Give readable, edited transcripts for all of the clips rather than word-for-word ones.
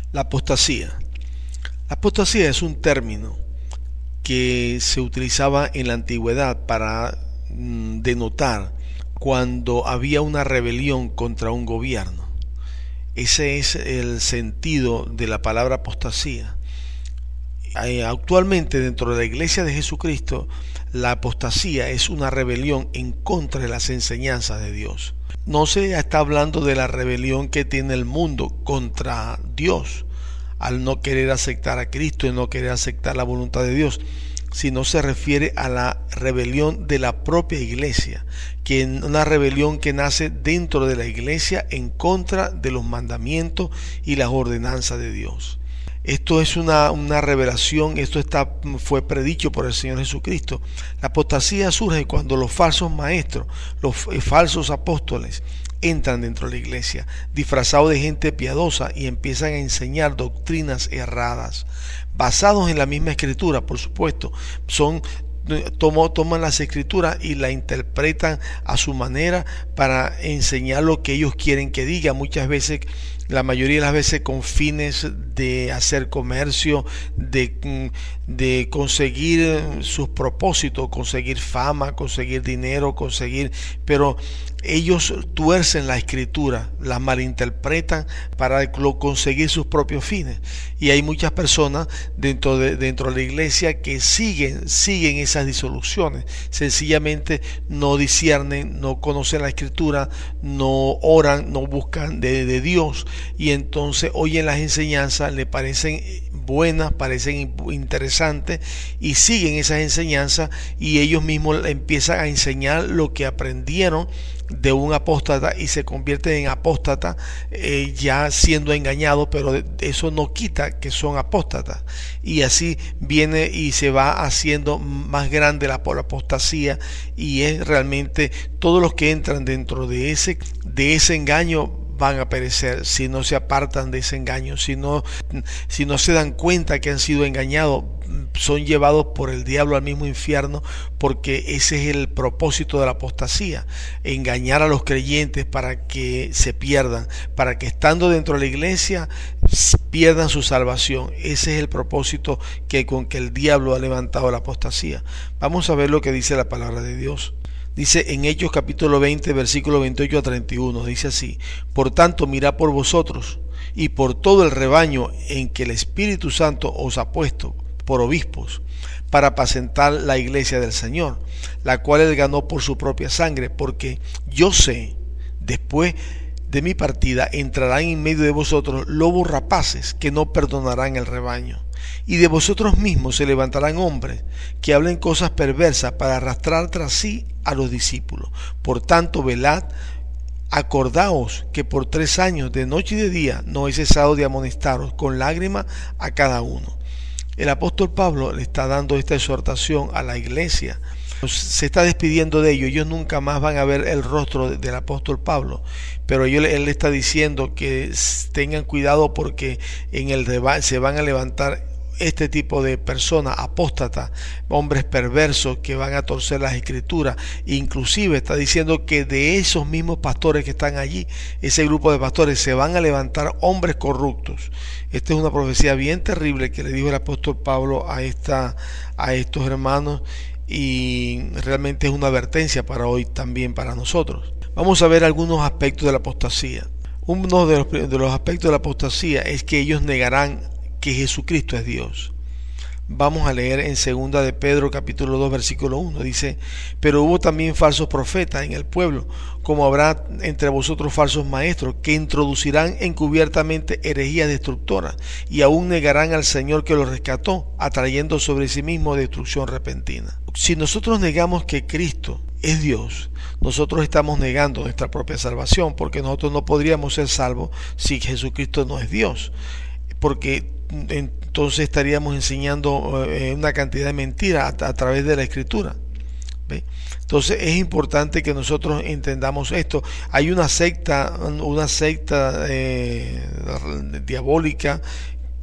La apostasía. La apostasía es un término que se utilizaba en la antigüedad para denotar cuando había una rebelión contra un gobierno. Ese es el sentido de la palabra apostasía. Actualmente dentro de la Iglesia de Jesucristo, la apostasía es una rebelión en contra de las enseñanzas de Dios. No se está hablando de la rebelión que tiene el mundo contra Dios al no querer aceptar a Cristo y no querer aceptar la voluntad de Dios, sino se refiere a la rebelión de la propia iglesia, que es una rebelión que nace dentro de la iglesia en contra de los mandamientos y las ordenanzas de Dios. Esto es una revelación, fue predicho por el Señor Jesucristo. La apostasía surge cuando los falsos maestros, los falsos apóstoles, entran dentro de la iglesia disfrazados de gente piadosa y empiezan a enseñar doctrinas erradas, basados en la misma escritura, por supuesto. Toman las escrituras y la interpretan a su manera para enseñar lo que ellos quieren que diga, muchas veces, la mayoría de las veces con fines de hacer comercio, de conseguir sus propósitos, conseguir fama, conseguir dinero, pero ellos tuercen la escritura, la malinterpretan para conseguir sus propios fines. Y hay muchas personas dentro de la iglesia que siguen esas disoluciones. Sencillamente no disciernen, no conocen la escritura, no oran, no buscan de Dios, y entonces oyen las enseñanzas, le parecen buenas, parecen interesantes, y siguen esas enseñanzas, y ellos mismos empiezan a enseñar lo que aprendieron de un apóstata y se convierten en apóstatas, ya siendo engañados, pero eso no quita que son apóstatas, y así viene y se va haciendo más grande la apostasía, y es realmente todos los que entran dentro de ese engaño van a perecer si no se apartan de ese engaño, si no se dan cuenta que han sido engañados, son llevados por el diablo al mismo infierno, porque ese es el propósito de la apostasía, engañar a los creyentes para que se pierdan, para que estando dentro de la iglesia pierdan su salvación. Ese es el propósito con que el diablo ha levantado la apostasía. Vamos a ver lo que dice la palabra de Dios. Dice en Hechos capítulo 20, versículo 28 a 31, dice así: por tanto, mirad por vosotros y por todo el rebaño en que el Espíritu Santo os ha puesto por obispos, para apacentar la iglesia del Señor, la cual él ganó por su propia sangre, porque yo sé, después de mi partida entrarán en medio de vosotros lobos rapaces que no perdonarán el rebaño. Y de vosotros mismos se levantarán hombres que hablen cosas perversas para arrastrar tras sí a los discípulos. Por tanto, velad, acordaos que por 3 años de noche y de día no he cesado de amonestaros con lágrimas a cada uno. El apóstol Pablo le está dando esta exhortación a la iglesia. Se está despidiendo de ellos. Ellos nunca más van a ver el rostro del apóstol Pablo, pero él le está diciendo que tengan cuidado, porque se van a levantar este tipo de personas apóstatas, hombres perversos que van a torcer las escrituras. Inclusive está diciendo que de esos mismos pastores que están allí, ese grupo de pastores, se van a levantar hombres corruptos. Esta es una profecía bien terrible que le dijo el apóstol Pablo a estos hermanos, y realmente es una advertencia para hoy también para nosotros. Vamos a ver algunos aspectos de la apostasía. Uno de los aspectos de la apostasía es que ellos negarán que Jesucristo es Dios. Vamos a leer en 2 de Pedro capítulo 2 versículo 1. Dice: pero hubo también falsos profetas en el pueblo, como habrá entre vosotros falsos maestros, que introducirán encubiertamente herejías destructoras, y aún negarán al Señor que los rescató, atrayendo sobre sí mismo destrucción repentina. Si nosotros negamos que Cristo es Dios, nosotros estamos negando nuestra propia salvación, porque nosotros no podríamos ser salvos si Jesucristo no es Dios, porque entonces estaríamos enseñando una cantidad de mentiras a través de la escritura. ¿Ve? Entonces es importante que nosotros entendamos esto. Hay una secta diabólica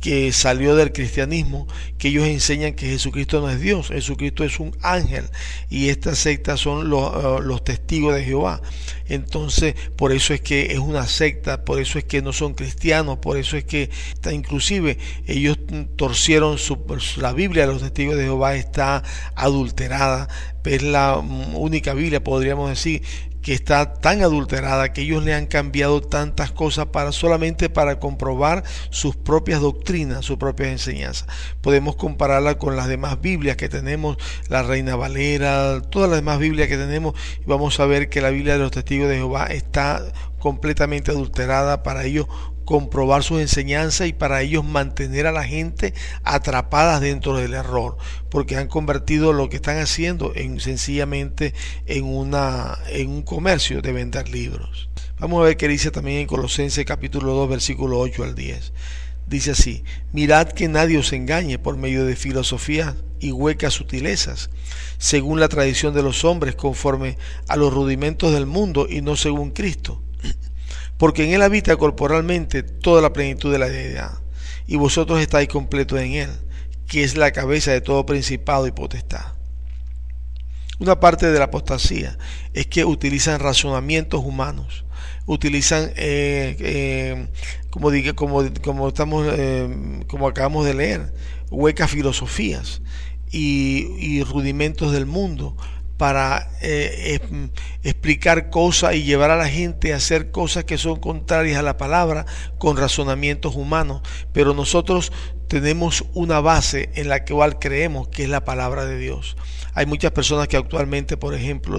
que salió del cristianismo, que ellos enseñan que Jesucristo no es Dios, Jesucristo es un ángel, y esta secta son los testigos de Jehová. Entonces, por eso es que es una secta, por eso es que no son cristianos, por eso es que inclusive ellos torcieron la Biblia de los testigos de Jehová está adulterada, es la única Biblia, podríamos decir, que está tan adulterada que ellos le han cambiado tantas cosas solamente para comprobar sus propias doctrinas, sus propias enseñanzas. Podemos compararla con las demás Biblias que tenemos, la Reina Valera, todas las demás Biblias que tenemos, y vamos a ver que la Biblia de los testigos de Jehová está completamente adulterada para ellos comprobar sus enseñanzas y para ellos mantener a la gente atrapadas dentro del error, porque han convertido lo que están haciendo sencillamente en un comercio de vender libros. Vamos a ver qué dice también en Colosenses capítulo 2 versículo 8 al 10. Dice así: mirad que nadie os engañe por medio de filosofías y huecas sutilezas, según la tradición de los hombres, conforme a los rudimentos del mundo y no según Cristo, porque en él habita corporalmente toda la plenitud de la deidad, y vosotros estáis completos en él, que es la cabeza de todo principado y potestad. Una parte de la apostasía es que utilizan razonamientos humanos, utilizan como acabamos de leer, huecas filosofías y rudimentos del mundo para explicar cosas y llevar a la gente a hacer cosas que son contrarias a la palabra con razonamientos humanos. Pero nosotros tenemos una base en la cual creemos, que es la palabra de Dios. Hay muchas personas que actualmente, por ejemplo,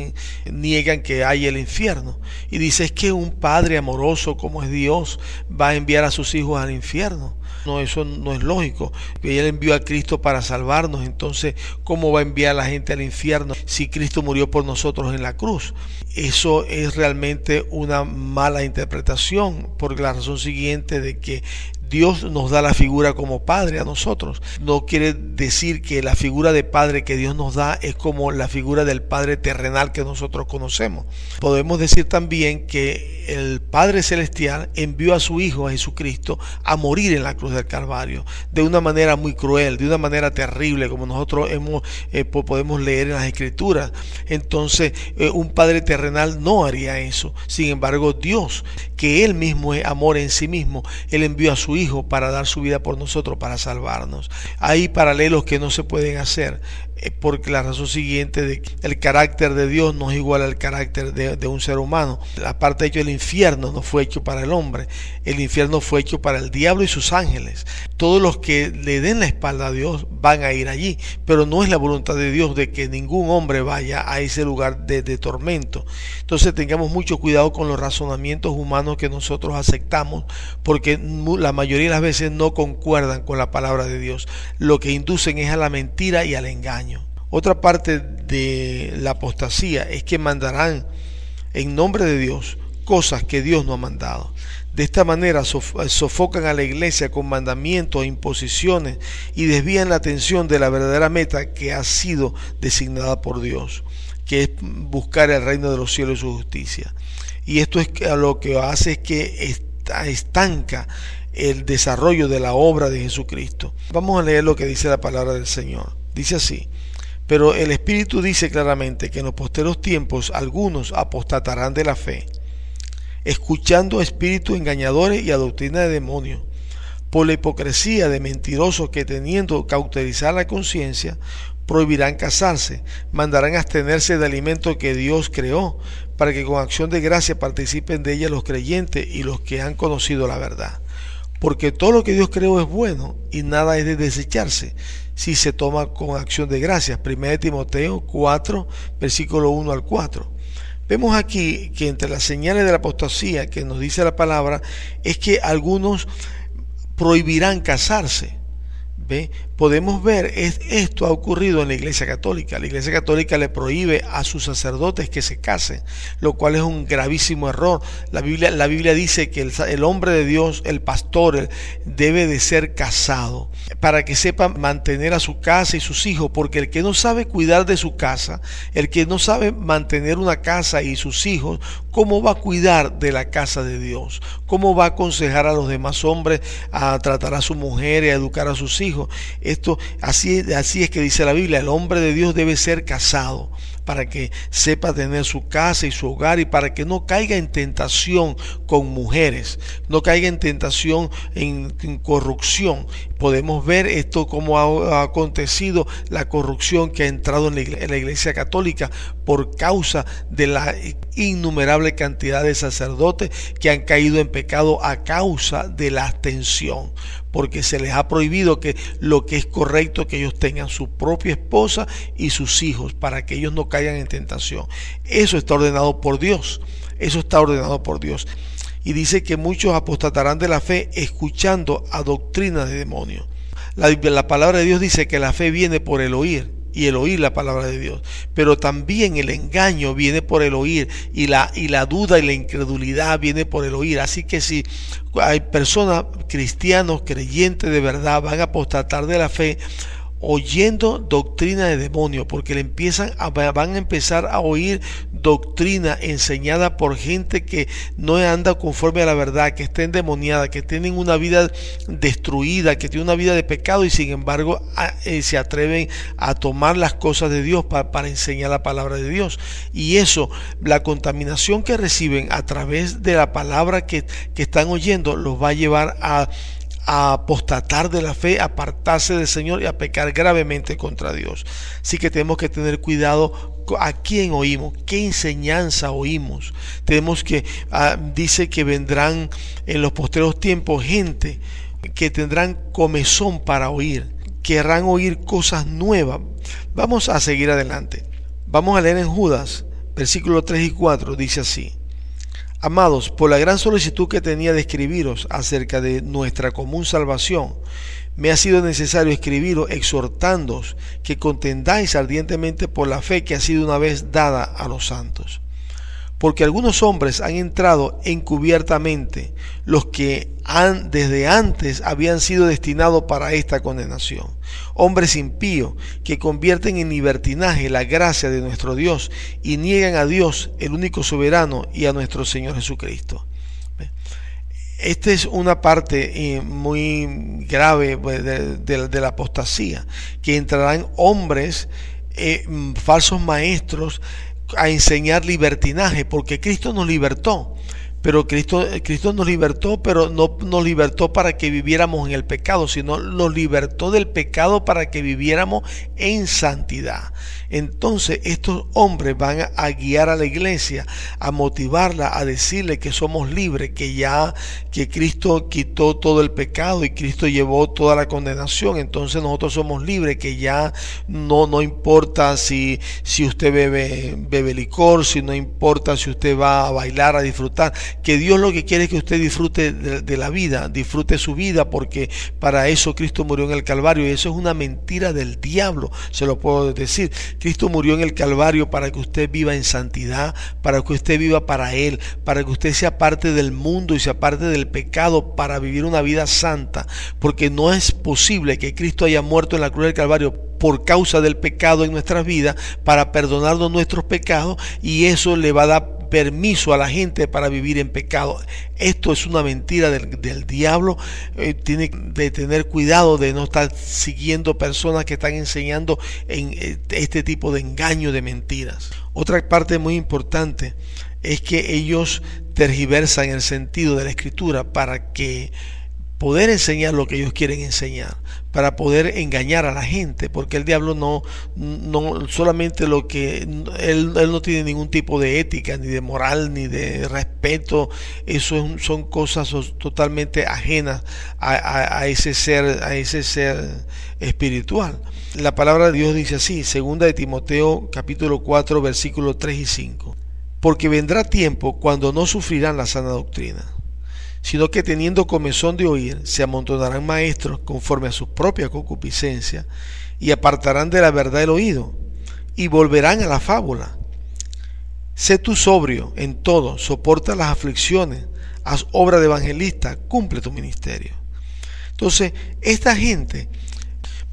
niegan que hay el infierno, y dicen: es que un padre amoroso como es Dios va a enviar a sus hijos al infierno. No, eso no es lógico. Él envió a Cristo para salvarnos, entonces ¿cómo va a enviar a la gente al infierno si Cristo murió por nosotros en la cruz? Eso es realmente una mala interpretación, por la razón siguiente de que Dios nos da la figura como padre a nosotros. No quiere decir que la figura de padre que Dios nos da es como la figura del padre terrenal que nosotros conocemos. Podemos decir también que el Padre Celestial envió a su Hijo, a Jesucristo, a morir en la cruz del Calvario, de una manera muy cruel, de una manera terrible, como nosotros podemos leer en las Escrituras. Entonces, un padre terrenal no haría eso. Sin embargo, Dios, que Él mismo es amor en sí mismo, Él envió a su Hijo para dar su vida por nosotros, para salvarnos. Hay paralelos que no se pueden hacer, porque la razón siguiente de que el carácter de Dios no es igual al carácter de un ser humano. Aparte de que el infierno no fue hecho para el hombre, el infierno fue hecho para el diablo y sus ángeles. Todos los que le den la espalda a Dios van a ir allí, pero no es la voluntad de Dios de que ningún hombre vaya a ese lugar de tormento. Entonces tengamos mucho cuidado con los razonamientos humanos que nosotros aceptamos, porque la mayoría de las veces no concuerdan con la palabra de Dios. Lo que inducen es a la mentira y al engaño. Otra parte de la apostasía es que mandarán en nombre de Dios cosas que Dios no ha mandado. De esta manera sofocan a la iglesia con mandamientos e imposiciones y desvían la atención de la verdadera meta que ha sido designada por Dios, que es buscar el reino de los cielos y su justicia. Y esto es lo que hace es que estanca el desarrollo de la obra de Jesucristo. Vamos a leer lo que dice la palabra del Señor. Dice así: pero el Espíritu dice claramente que en los posteros tiempos algunos apostatarán de la fe, escuchando espíritus engañadores y a doctrina de demonios, por la hipocresía de mentirosos que, teniendo cauterizar la conciencia, prohibirán casarse, mandarán abstenerse de alimentos que Dios creó, para que con acción de gracia participen de ella los creyentes y los que han conocido la verdad. Porque todo lo que Dios creó es bueno y nada es de desecharse si se toma con acción de gracias. 1 Timoteo 4, versículo 1 al 4. Vemos aquí que entre las señales de la apostasía que nos dice la palabra es que algunos prohibirán casarse. ¿Ve? Podemos ver, esto ha ocurrido en la Iglesia Católica. La Iglesia Católica le prohíbe a sus sacerdotes que se casen, lo cual es un gravísimo error. La Biblia dice que el hombre de Dios, el pastor, debe de ser casado para que sepa mantener a su casa y sus hijos, porque el que no sabe cuidar de su casa, el que no sabe mantener una casa y sus hijos, ¿cómo va a cuidar de la casa de Dios? ¿Cómo va a aconsejar a los demás hombres a tratar a su mujer y a educar a sus hijos? Esto, así es que dice la Biblia, el hombre de Dios debe ser casado para que sepa tener su casa y su hogar, y para que no caiga en tentación con mujeres, no caiga en tentación en corrupción. Podemos ver esto como ha acontecido, la corrupción que ha entrado en la Iglesia Católica por causa de la innumerable cantidad de sacerdotes que han caído en pecado a causa de la abstención, porque se les ha prohibido que lo que es correcto, que ellos tengan su propia esposa y sus hijos, para que ellos no caigan en tentación. Eso está ordenado por Dios. Eso está ordenado por Dios. Y dice que muchos apostatarán de la fe escuchando a doctrinas de demonios. La palabra de Dios dice que la fe viene por el oír, y el oír la palabra de Dios, pero también el engaño viene por el oír, y la duda y la incredulidad viene por el oír. Así que si hay personas, cristianos, creyentes de verdad, van a apostatar de la fe oyendo doctrina de demonio, porque van a empezar a oír doctrina enseñada por gente que no anda conforme a la verdad, que está endemoniada, que tienen una vida destruida, que tienen una vida de pecado, y sin embargo se atreven a tomar las cosas de Dios para enseñar la palabra de Dios. Y eso, la contaminación que reciben a través de la palabra que están oyendo, los va a llevar a apostatar de la fe, a apartarse del Señor y a pecar gravemente contra Dios. Así que tenemos que tener cuidado a quién oímos, qué enseñanza oímos. Tenemos que, dice que vendrán en los postreros tiempos gente que tendrán comezón para oír, querrán oír cosas nuevas. Vamos a seguir adelante. Vamos a leer en Judas, versículos 3 y 4, dice así: Amados, por la gran solicitud que tenía de escribiros acerca de nuestra común salvación, me ha sido necesario escribiros exhortándoos que contendáis ardientemente por la fe que ha sido una vez dada a los santos. Porque algunos hombres han entrado encubiertamente, los que desde antes habían sido destinados para esta condenación, hombres impíos que convierten en libertinaje la gracia de nuestro Dios y niegan a Dios, el único soberano, y a nuestro Señor Jesucristo. Esta es una parte muy grave de la apostasía, que entrarán hombres, falsos maestros, a enseñar libertinaje, porque Cristo nos libertó. Pero Cristo nos libertó, pero no nos libertó para que viviéramos en el pecado, sino nos libertó del pecado para que viviéramos en santidad. Entonces estos hombres van a guiar a la iglesia, a motivarla, a decirle que somos libres, que Cristo quitó todo el pecado y Cristo llevó toda la condenación. Entonces nosotros somos libres, que ya no importa si usted bebe licor, si no importa si usted va a bailar, a disfrutar, que Dios lo que quiere es que usted disfrute de la vida, disfrute su vida, porque para eso Cristo murió en el Calvario. Y eso es una mentira del diablo, se lo puedo decir. Cristo murió en el Calvario para que usted viva en santidad, para que usted viva para Él, para que usted sea parte del mundo y sea parte del pecado, para vivir una vida santa, porque no es posible que Cristo haya muerto en la cruz del Calvario por causa del pecado en nuestras vidas, para perdonarnos nuestros pecados, y eso le va a dar permiso a la gente para vivir en pecado. Esto es una mentira del diablo. Tiene que tener cuidado de no estar siguiendo personas que están enseñando en este tipo de engaño, de mentiras. Otra parte muy importante es que ellos tergiversan el sentido de la escritura para que poder enseñar lo que ellos quieren enseñar, para poder engañar a la gente, porque el diablo no solamente lo que él no tiene ningún tipo de ética, ni de moral, ni de respeto. Eso son cosas totalmente ajenas a ese ser espiritual. La palabra de Dios dice así, segunda de Timoteo capítulo 4 versículos 3 y 5: porque vendrá tiempo cuando no sufrirán la sana doctrina, sino que teniendo comezón de oír, se amontonarán maestros conforme a su propia concupiscencia, y apartarán de la verdad el oído, y volverán a la fábula. Sé tú sobrio en todo, soporta las aflicciones, haz obra de evangelista, cumple tu ministerio. Entonces, esta gente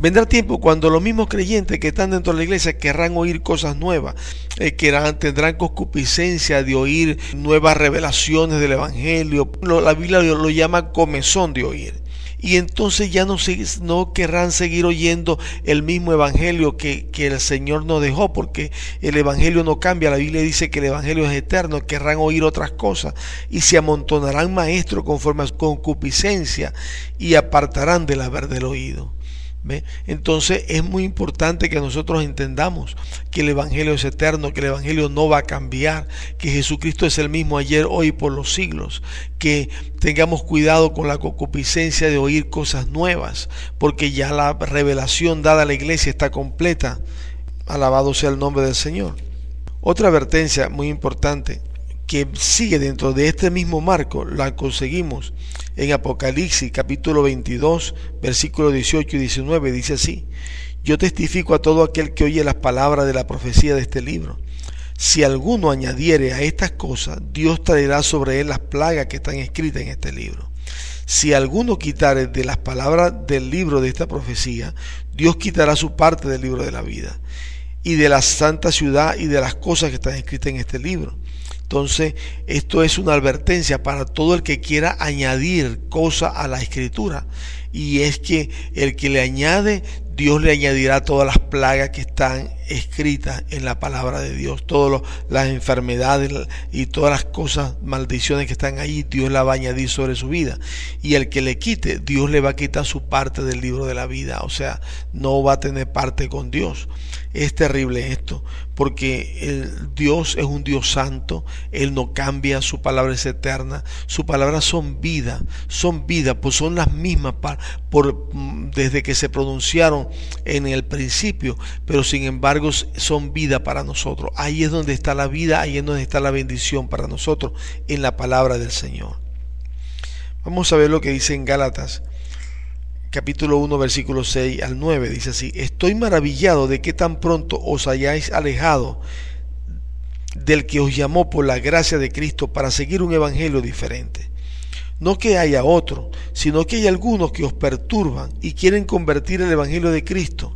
Vendrá tiempo cuando los mismos creyentes que están dentro de la iglesia querrán oír cosas nuevas, tendrán concupiscencia de oír nuevas revelaciones del Evangelio. La Biblia lo llama comezón de oír. Y entonces ya no querrán seguir oyendo el mismo evangelio que el Señor nos dejó, porque el evangelio no cambia. La Biblia dice que el evangelio es eterno. Querrán oír otras cosas y se amontonarán maestros conforme a su concupiscencia y apartarán del haber del oído. ¿Ve? Entonces es muy importante que nosotros entendamos que el evangelio es eterno, que el evangelio no va a cambiar, que Jesucristo es el mismo ayer, hoy y por los siglos, que tengamos cuidado con la concupiscencia de oír cosas nuevas, porque ya la revelación dada a la iglesia está completa. Alabado sea el nombre del Señor. Otra advertencia muy importante que sigue dentro de este mismo marco la conseguimos en Apocalipsis capítulo 22 versículos 18 y 19. Dice así: yo testifico a todo aquel que oye las palabras de la profecía de este libro. Si alguno añadiere a estas cosas, Dios traerá sobre él las plagas que están escritas en este libro. Si alguno quitare de las palabras del libro de esta profecía, Dios quitará su parte del libro de la vida y de la santa ciudad y de las cosas que están escritas en este libro. Entonces, esto es una advertencia para todo el que quiera añadir cosas a la escritura. Y es que el que le añade, Dios le añadirá todas las plagas que están escritas en la palabra de Dios. Todas las enfermedades y todas las cosas, maldiciones que están ahí, Dios la va a añadir sobre su vida. Y el que le quite, Dios le va a quitar su parte del libro de la vida. O sea, no va a tener parte con Dios. Es terrible esto, porque Dios es un Dios santo. Él no cambia, su palabra es eterna. Sus palabras son vida, pues son las mismas desde que se pronunciaron en el principio, pero sin embargo son vida para nosotros. Ahí es donde está la vida, ahí es donde está la bendición para nosotros, en la palabra del Señor. Vamos a ver lo que dice en Gálatas capítulo 1 versículos 6 al 9. Dice así: estoy maravillado de que tan pronto os hayáis alejado del que os llamó por la gracia de Cristo para seguir un evangelio diferente. No que haya otro, sino que hay algunos que os perturban y quieren convertir el evangelio de Cristo.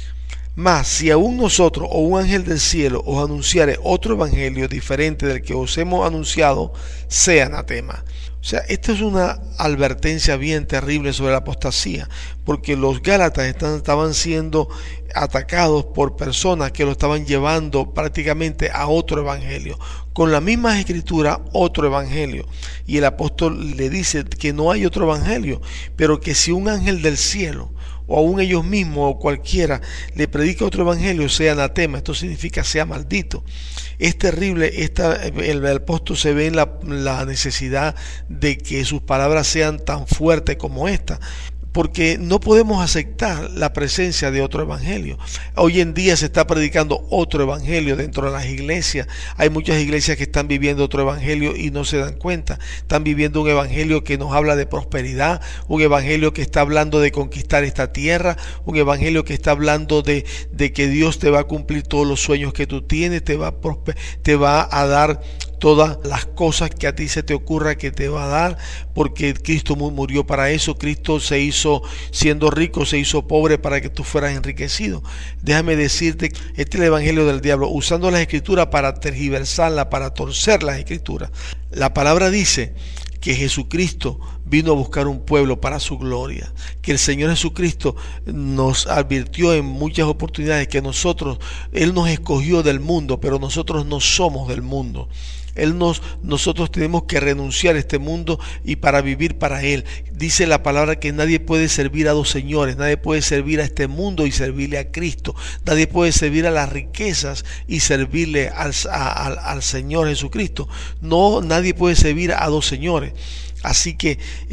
Mas si aún nosotros o un ángel del cielo os anunciare otro evangelio diferente del que os hemos anunciado, sea anatema. O sea, esta es una advertencia bien terrible sobre la apostasía, porque los Gálatas estaban siendo atacados por personas que lo estaban llevando prácticamente a otro evangelio, con la misma escritura, otro evangelio. Y el apóstol le dice que no hay otro evangelio, pero que si un ángel del cielo o aún ellos mismos o cualquiera le predica otro evangelio, sea anatema. Esto significa sea maldito. Es terrible. El apóstol se ve en la necesidad de que sus palabras sean tan fuertes como esta, porque no podemos aceptar la presencia de otro evangelio. Hoy en día se está predicando otro evangelio dentro de las iglesias. Hay muchas iglesias que están viviendo otro evangelio y no se dan cuenta. Están viviendo un evangelio que nos habla de prosperidad, un evangelio que está hablando de conquistar esta tierra, un evangelio que está hablando de que Dios te va a cumplir todos los sueños que tú tienes, te va a dar todas las cosas que a ti se te ocurra que te va a dar, porque Cristo murió para eso. Cristo se hizo, siendo rico, se hizo pobre para que tú fueras enriquecido. Déjame decirte, este es el evangelio del diablo, usando las escrituras para tergiversarla, para torcer las escrituras. La palabra dice que Jesucristo vino a buscar un pueblo para su gloria, que el Señor Jesucristo nos advirtió en muchas oportunidades que Él nos escogió del mundo, pero nosotros no somos del mundo. Nosotros tenemos que renunciar a este mundo y para vivir para Él. Dice la palabra que nadie puede servir a dos señores, nadie puede servir a este mundo y servirle a Cristo, nadie puede servir a las riquezas y servirle al Señor Jesucristo. No, nadie puede servir a dos señores. Así que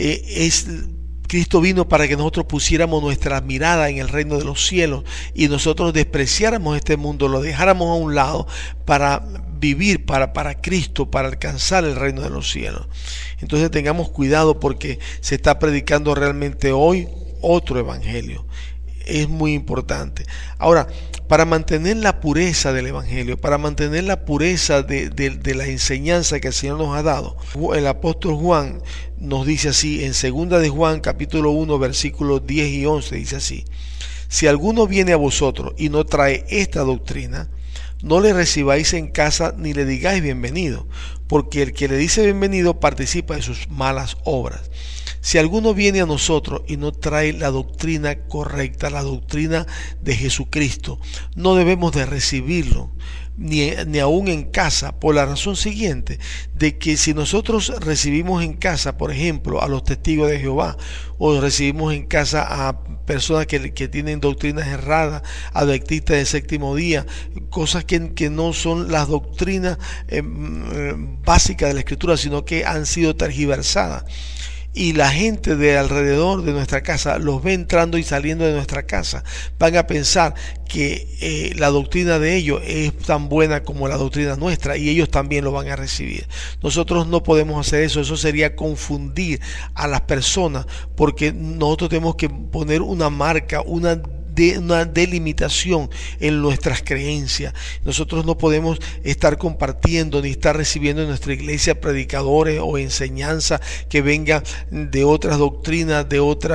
Cristo vino para que nosotros pusiéramos nuestra mirada en el reino de los cielos y nosotros despreciáramos este mundo, lo dejáramos a un lado para vivir para Cristo, para alcanzar el reino de los cielos. Entonces tengamos cuidado, porque se está predicando realmente hoy otro evangelio. Es muy importante. Ahora, para mantener la pureza del evangelio, para mantener la pureza de la enseñanza que el Señor nos ha dado, el apóstol Juan nos dice así en 2 de Juan capítulo 1 versículos 10 y 11, dice así: Si alguno viene a vosotros y no trae esta doctrina, no le recibáis en casa ni le digáis bienvenido, porque el que le dice bienvenido participa de sus malas obras. Si alguno viene a nosotros y no trae la doctrina correcta, la doctrina de Jesucristo, no debemos de recibirlo, ni aún en casa, por la razón siguiente, de que si nosotros recibimos en casa, por ejemplo, a los testigos de Jehová, o recibimos en casa a personas que tienen doctrinas erradas, adventistas del séptimo día, cosas que no son las doctrinas básicas de la Escritura, sino que han sido tergiversadas, y la gente de alrededor de nuestra casa los ve entrando y saliendo de nuestra casa, van a pensar que la doctrina de ellos es tan buena como la doctrina nuestra, y ellos también lo van a recibir. Nosotros no podemos hacer eso. Eso sería confundir a las personas, porque nosotros tenemos que poner una marca, una delimitación en nuestras creencias. Nosotros no podemos estar compartiendo ni estar recibiendo en nuestra iglesia predicadores o enseñanza que venga de otras doctrinas,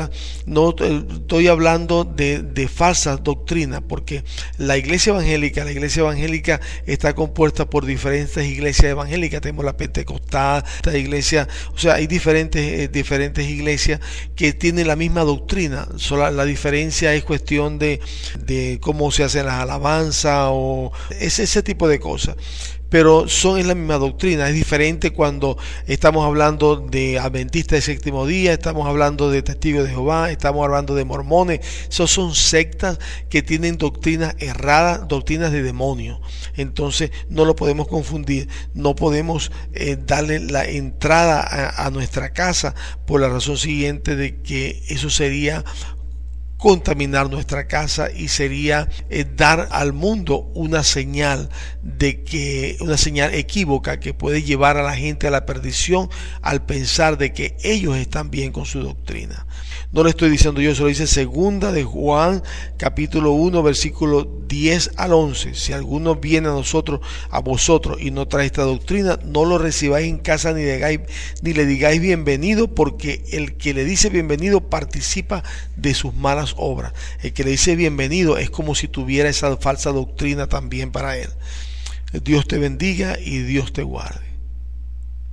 no estoy hablando de falsas doctrinas, porque la iglesia evangélica está compuesta por diferentes iglesias evangélicas. Tenemos la pentecostal, la iglesia, o sea, hay diferentes iglesias que tienen la misma doctrina. La diferencia es cuestión de cómo se hacen las alabanzas o ese tipo de cosas, pero es la misma doctrina. Es diferente cuando estamos hablando de adventistas del séptimo día, estamos hablando de testigos de Jehová, estamos hablando de mormones. Esos son sectas que tienen doctrinas erradas, doctrinas de demonios. Entonces no lo podemos confundir, no podemos darle la entrada a nuestra casa, por la razón siguiente de que eso sería contaminar nuestra casa y sería dar al mundo una señal equívoca que puede llevar a la gente a la perdición al pensar de que ellos están bien con su doctrina. No le estoy diciendo yo, se lo dice segunda de Juan capítulo 1 versículo 10 al 11. Si alguno viene a vosotros y no trae esta doctrina, no lo recibáis en casa ni le digáis bienvenido, porque el que le dice bienvenido participa de sus malas obras. El que le dice bienvenido es como si tuviera esa falsa doctrina también para él. Dios te bendiga y Dios te guarde.